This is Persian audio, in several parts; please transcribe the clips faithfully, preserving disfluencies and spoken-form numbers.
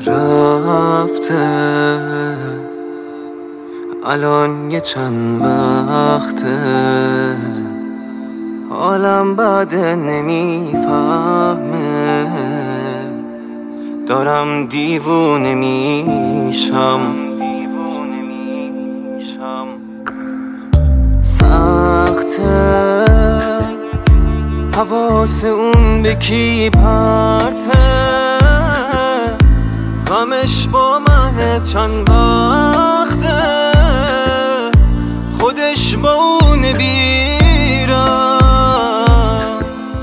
رفته الان یه چند وقته حالم بده نمیفهمه دارم دیوونه میشم سخته حواس اون به کی پرته غمش با من چند وقته خودش با اون بیرم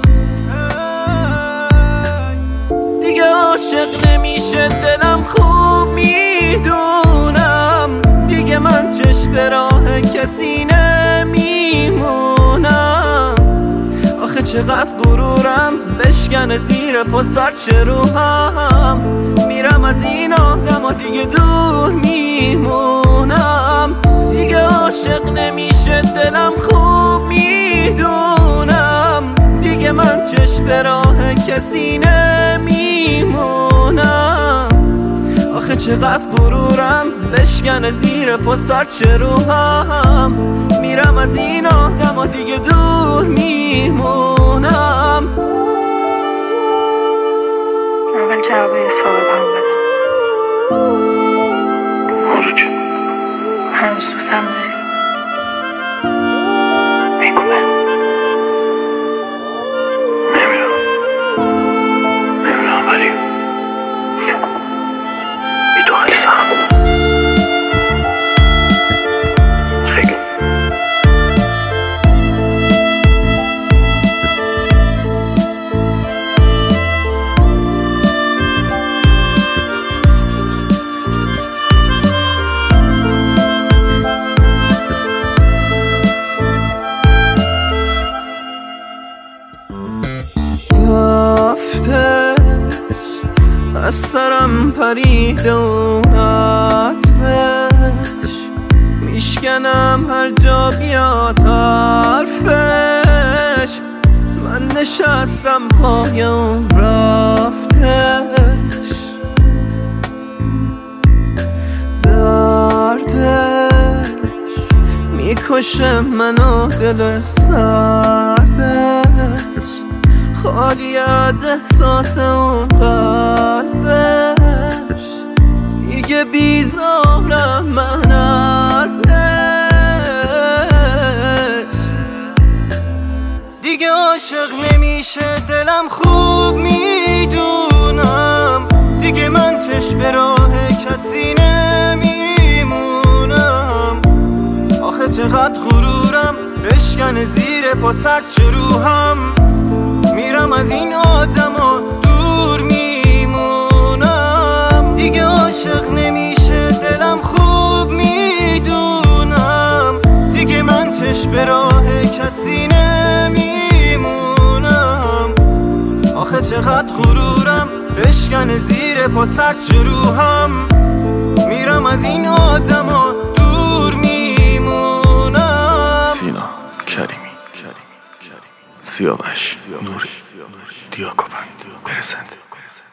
دیگه عاشق نمیشه دلم خوب میدونم دیگه من چشم به راه کسی نمیمونم آخه چقدر غرورم بشکنه زیر پا سرچه روحم میرم از این آدم دیگه دور میمونم دیگه عاشق نمیشه دلم خوب میدونم دیگه من چشم به راه کسی نمیمونم آخه چقدر غرورم بشکنه زیر پا سرچه روحم میرم از این آدم دیگه دور میمونم اول جواب یه سوال هم بده موضوع چه؟ هنوز دوستم داری؟ بگو من نمیدونم نمیدونم ولی بی تو خیلی سخت خیلی از سرم پرید اون عطرش میشکنم هر جا بیاد حرفش من نشستم پای اون رفتش دردش میکشه منو دل سردش خالی از احساس اون قلبش دیگه بیزارم من ازش دیگه عاشق نمیشه دلم خوب میدونم دیگه من چشم به راه کسی نمیمونم آخه چقدر غرورم بشکنه زیر پا سرچه روحم میرم از این آدما دور میمونم دیگه عاشق نمیشه دلم خوب میدونم دیگه من چشم به راه کسی نمیمونم آخه چقدر غرورم بشکنه زیر پا سرچه روحم میرم از این آدما دور میمونم سینا کریمی سیاوش نوری دیاکوبن برسنده